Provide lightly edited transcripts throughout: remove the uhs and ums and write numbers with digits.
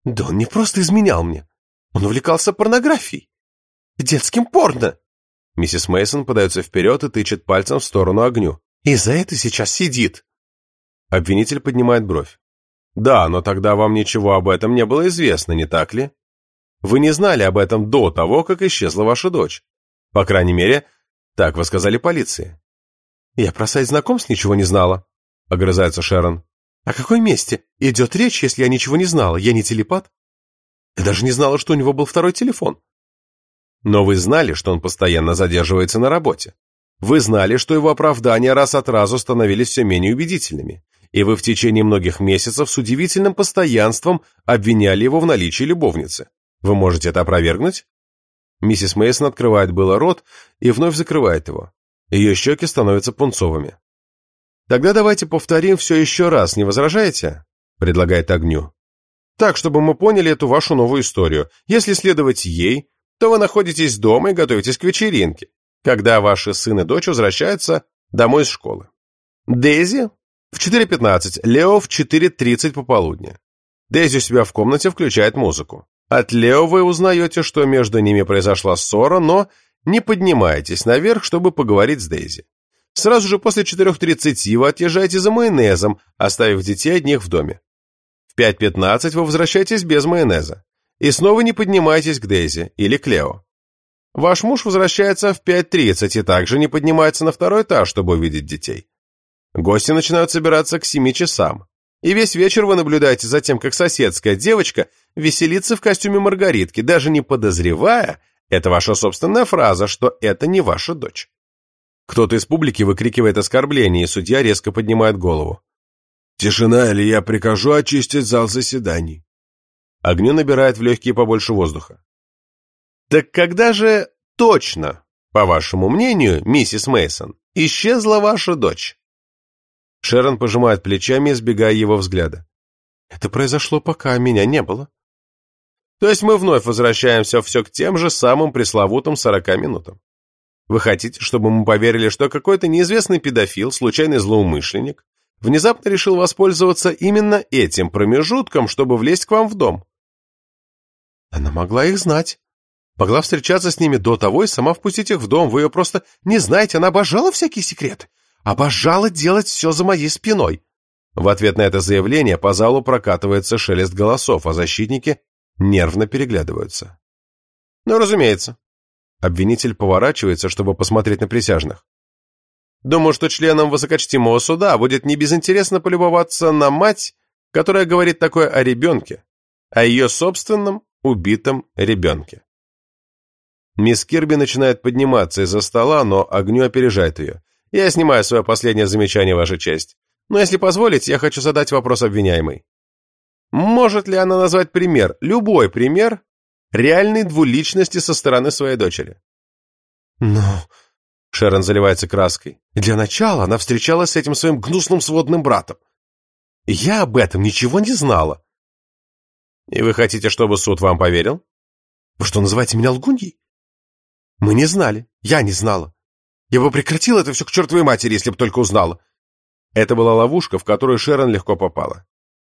Да он не просто изменял мне. Он увлекался порнографией. Детским порно. Миссис Мейсон подается вперед и тычет пальцем в сторону Огню. И за это сейчас сидит. Обвинитель поднимает бровь. Да, но тогда вам ничего об этом не было известно, не так ли? Вы не знали об этом до того, как исчезла ваша дочь. По крайней мере, так вы сказали полиции. Я про сайт знакомств ничего не знала, огрызается Шерон. О какой месте идет речь, если я ничего не знала? Я не телепат. Я даже не знала, что у него был второй телефон. Но вы знали, что он постоянно задерживается на работе. Вы знали, что его оправдания раз от разу становились все менее убедительными. И вы в течение многих месяцев с удивительным постоянством обвиняли его в наличии любовницы. Вы можете это опровергнуть? Миссис Мейсон открывает было рот и вновь закрывает его. Ее щеки становятся пунцовыми. «Тогда давайте повторим все еще раз, не возражаете?» – предлагает Огню. «Так, чтобы мы поняли эту вашу новую историю. Если следовать ей, то вы находитесь дома и готовитесь к вечеринке, когда ваши сын и дочь возвращаются домой из школы. Дейзи в 4:15, Лео в 4:30 пополудни. Дейзи у себя в комнате включает музыку. От Лео вы узнаете, что между ними произошла ссора, но не поднимаетесь наверх, чтобы поговорить с Дейзи. Сразу же после 4:30 вы отъезжаете за майонезом, оставив детей одних в доме. В 5:15 вы возвращаетесь без майонеза. И снова не поднимаетесь к Дейзи или к Лео. Ваш муж возвращается в 5:30 и также не поднимается на второй этаж, чтобы увидеть детей. Гости начинают собираться к 7 часам. И весь вечер вы наблюдаете за тем, как соседская девочка веселится в костюме Маргаритки, даже не подозревая, это ваша собственная фраза, что это не ваша дочь. Кто-то из публики выкрикивает оскорбление, и судья резко поднимает голову. «Тишина, или я прикажу очистить зал заседаний». Огню набирает в легкие побольше воздуха. «Так когда же точно, по вашему мнению, миссис Мейсон, исчезла ваша дочь?» Шерон пожимает плечами, избегая его взгляда. «Это произошло, пока меня не было». То есть мы вновь возвращаемся все к тем же самым пресловутым 40 минутам. Вы хотите, чтобы мы поверили, что какой-то неизвестный педофил, случайный злоумышленник, внезапно решил воспользоваться именно этим промежутком, чтобы влезть к вам в дом? Она могла их знать. Могла встречаться с ними до того и сама впустить их в дом. Вы ее просто не знаете, она обожала всякие секреты. Обожала делать все за моей спиной. В ответ на это заявление по залу прокатывается шелест голосов, а защитники нервно переглядываются. Ну, разумеется. Обвинитель поворачивается, чтобы посмотреть на присяжных. Думаю, что членам высокочтимого суда будет небезынтересно полюбоваться на мать, которая говорит такое о ребенке, о ее собственном убитом ребенке. Мисс Кирби начинает подниматься из-за стола, но Огню опережает ее. Я снимаю свое последнее замечание, Ваша честь. Но если позволите, я хочу задать вопрос обвиняемой. Может ли она назвать пример, любой пример, реальной двуличности со стороны своей дочери? Ну, Шерон заливается краской. Для начала она встречалась с этим своим гнусным сводным братом. Я об этом ничего не знала. И вы хотите, чтобы суд вам поверил? Вы что, называете меня лгуньей? Мы не знали, я не знала. Я бы прекратила это все к чертовой матери, если бы только узнала. Это была ловушка, в которую Шерон легко попала.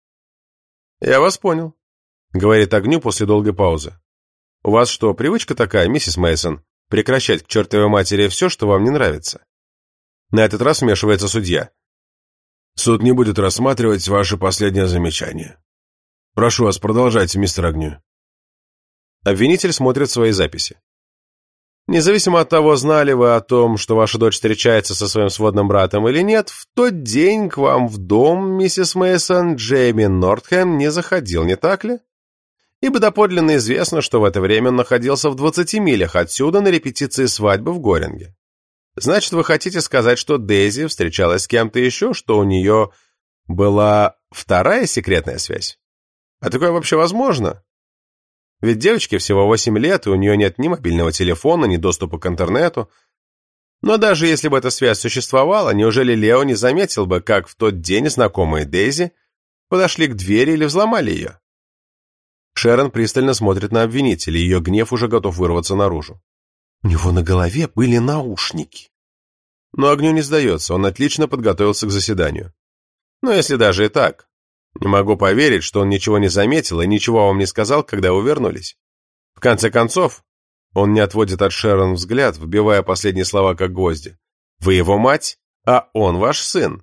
«Я вас понял», — говорит Огню после долгой паузы. «У вас что, привычка такая, миссис Мейсон, прекращать к чертовой матери все, что вам не нравится?» На этот раз вмешивается судья. «Суд не будет рассматривать ваше последнее замечание. Прошу вас, продолжайте, мистер Огню». Обвинитель смотрит свои записи. Независимо от того, знали вы о том, что ваша дочь встречается со своим сводным братом или нет, в тот день к вам в дом, миссис Мейсон, Джейми Нортхэм не заходил, не так ли? Ибо доподлинно известно, что в это время он находился в 20 милях отсюда на репетиции свадьбы в Горинге. Значит, вы хотите сказать, что Дейзи встречалась с кем-то еще, что у нее была вторая секретная связь? А такое вообще возможно? Ведь девочке всего 8 лет, и у нее нет ни мобильного телефона, ни доступа к интернету. Но даже если бы эта связь существовала, неужели Лео не заметил бы, как в тот день знакомые Дейзи подошли к двери или взломали ее? Шерон пристально смотрит на обвинителя, ее гнев уже готов вырваться наружу. У него на голове были наушники. Но Огню не сдается, он отлично подготовился к заседанию. Но если даже и так, Не могу поверить, что он ничего не заметил и ничего вам не сказал, когда вы вернулись. В конце концов, он не отводит от Шерон взгляд, вбивая последние слова как гвозди. Вы его мать, а он ваш сын.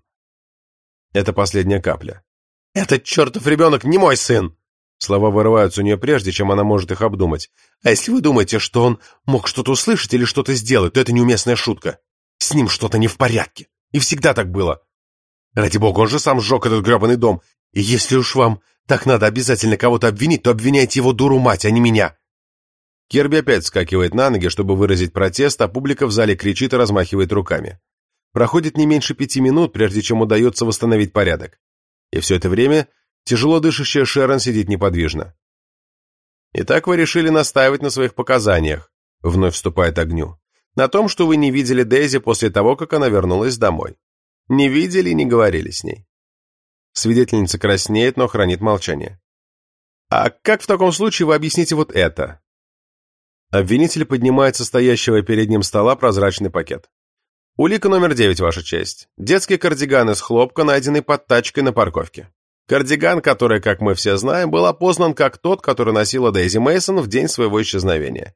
Это последняя капля. Этот чертов ребенок не мой сын! Слова вырываются у нее прежде, чем она может их обдумать. А если вы думаете, что он мог что-то услышать или что-то сделать, то это неуместная шутка. С ним что-то не в порядке. И всегда так было. Ради бога, он же сам сжег этот гребаный дом. И если уж вам так надо обязательно кого-то обвинить, то обвиняйте его дуру мать, а не меня. Керби опять вскакивает на ноги, чтобы выразить протест, а публика в зале кричит и размахивает руками. Проходит не меньше 5 минут, прежде чем удается восстановить порядок. И все это время тяжело дышащая Шерон сидит неподвижно. «Итак, вы решили настаивать на своих показаниях», — вновь вступает Агню, «на том, что вы не видели Дейзи после того, как она вернулась домой. Не видели и не говорили с ней». Свидетельница краснеет, но хранит молчание. «А как в таком случае вы объясните вот это?» Обвинитель поднимает со стоящего перед ним стола прозрачный пакет. «Улика номер 9, Ваша честь. Детский кардиган из хлопка, найденный под тачкой на парковке. Кардиган, который, как мы все знаем, был опознан как тот, который носила Дейзи Мейсон в день своего исчезновения».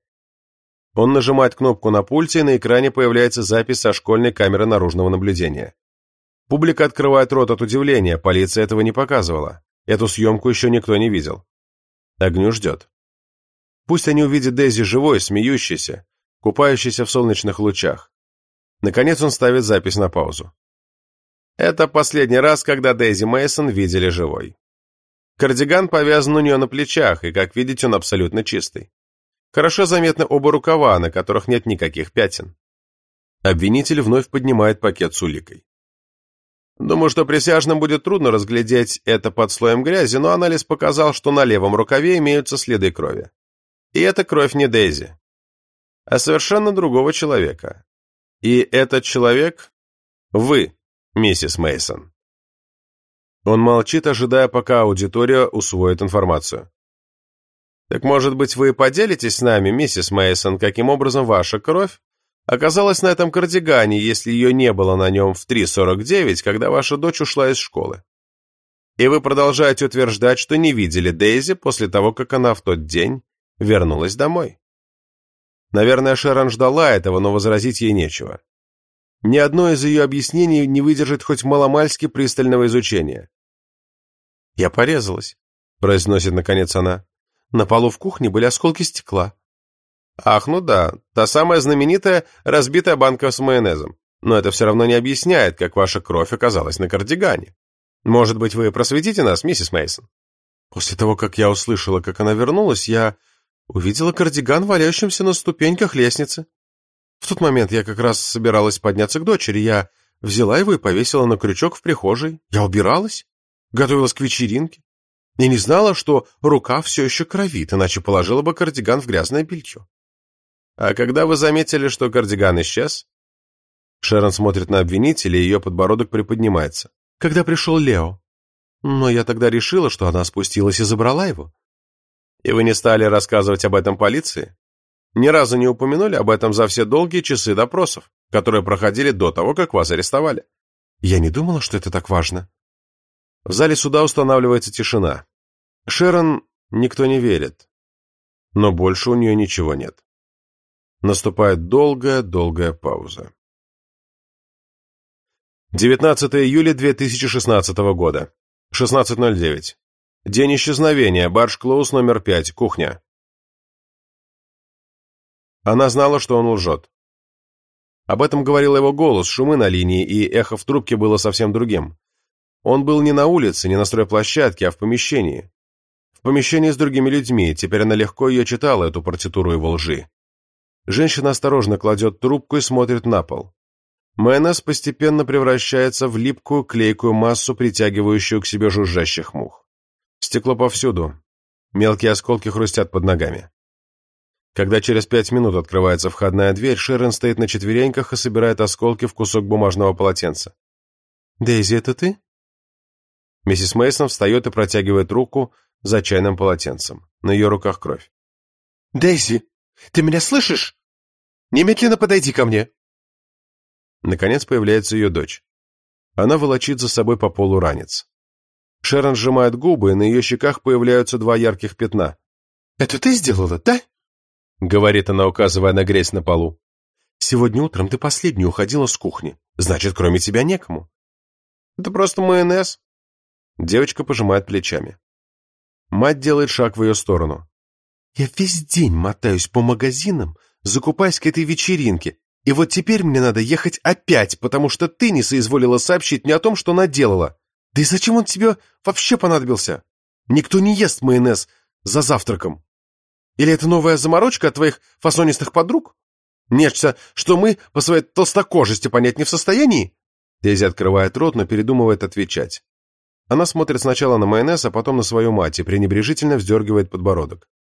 Он нажимает кнопку на пульте, и на экране появляется запись со школьной камеры наружного наблюдения. Публика открывает рот от удивления, полиция этого не показывала. Эту съемку еще никто не видел. Агню ждет. Пусть они увидят Дейзи живой, смеющейся, купающейся в солнечных лучах. Наконец он ставит запись на паузу. Это последний раз, когда Дейзи Мейсон видели живой. Кардиган повязан у нее на плечах, и, как видите, он абсолютно чистый. Хорошо заметны оба рукава, на которых нет никаких пятен. Обвинитель вновь поднимает пакет с уликой. Думаю, что присяжным будет трудно разглядеть это под слоем грязи, но анализ показал, что на левом рукаве имеются следы крови. И это кровь не Дейзи, а совершенно другого человека. И этот человек – вы, миссис Мейсон. Он молчит, ожидая, пока аудитория усвоит информацию. Так, может быть, вы поделитесь с нами, миссис Мейсон, каким образом ваша кровь оказалась на этом кардигане, если ее не было на нем в 3:49, когда ваша дочь ушла из школы? И вы продолжаете утверждать, что не видели Дейзи после того, как она в тот день вернулась домой. Наверное, Шерон ждала этого, но возразить ей нечего. Ни одно из ее объяснений не выдержит хоть маломальски пристального изучения. «Я порезалась», — произносит наконец она. «На полу в кухне были осколки стекла». «Ах, ну да, та самая знаменитая разбитая банка с майонезом. Но это все равно не объясняет, как ваша кровь оказалась на кардигане. Может быть, вы просветите нас, миссис Мейсон?» После того, как я услышала, как она вернулась, я увидела кардиган, валяющимся на ступеньках лестницы. В тот момент я как раз собиралась подняться к дочери. Я взяла его и повесила на крючок в прихожей. Я убиралась, готовилась к вечеринке. И не знала, что рука все еще кровит, иначе положила бы кардиган в грязное белье. А когда вы заметили, что кардиган исчез? Шерон смотрит на обвинителя, и ее подбородок приподнимается. Когда пришел Лео. Но я тогда решила, что она спустилась и забрала его. И вы не стали рассказывать об этом полиции? Ни разу не упомянули об этом за все долгие часы допросов, которые проходили до того, как вас арестовали? Я не думала, что это так важно. В зале суда устанавливается тишина. Шерон никто не верит, но больше у нее ничего нет. Наступает долгая пауза. 19 июля 2016 года, 16:09. День исчезновения, Барж Клоуз номер 5, кухня. Она знала, что он лжет. Об этом говорил его голос, шумы на линии, и эхо в трубке было совсем другим. Он был не на улице, не на стройплощадке, а в помещении. В помещении с другими людьми, теперь она легко ее читала, эту партитуру его лжи. Женщина осторожно кладет трубку и смотрит на пол. Майонез постепенно превращается в липкую клейкую массу, притягивающую к себе жужжащих мух. Стекло повсюду. Мелкие осколки хрустят под ногами. Когда через 5 минут открывается входная дверь, Шерон стоит на четвереньках и собирает осколки в кусок бумажного полотенца. «Дейзи, это ты?» Миссис Мейсон встает и протягивает руку за чайным полотенцем. На ее руках кровь. «Дейзи, ты меня слышишь? Немедленно подойди ко мне!» Наконец появляется ее дочь. Она волочит за собой по полу ранец. Шерон сжимает губы, и на ее щеках появляются 2 ярких пятна. «Это ты сделала, да?» — говорит она, указывая на грязь на полу. «Сегодня утром ты последнюю уходила с кухни. Значит, кроме тебя некому». «Это просто майонез». Девочка пожимает плечами. Мать делает шаг в ее сторону. «Я весь день мотаюсь по магазинам, закупаясь к этой вечеринке, и вот теперь мне надо ехать опять, потому что ты не соизволила сообщить мне о том, что наделала. Да и зачем он тебе вообще понадобился? Никто не ест майонез за завтраком. Или это новая заморочка от твоих фасонистых подруг? Нечто, что мы по своей толстокожести понять не в состоянии?» Дейзи открывает рот, но передумывает отвечать. Она смотрит сначала на майонез, а потом на свою мать и пренебрежительно вздергивает подбородок.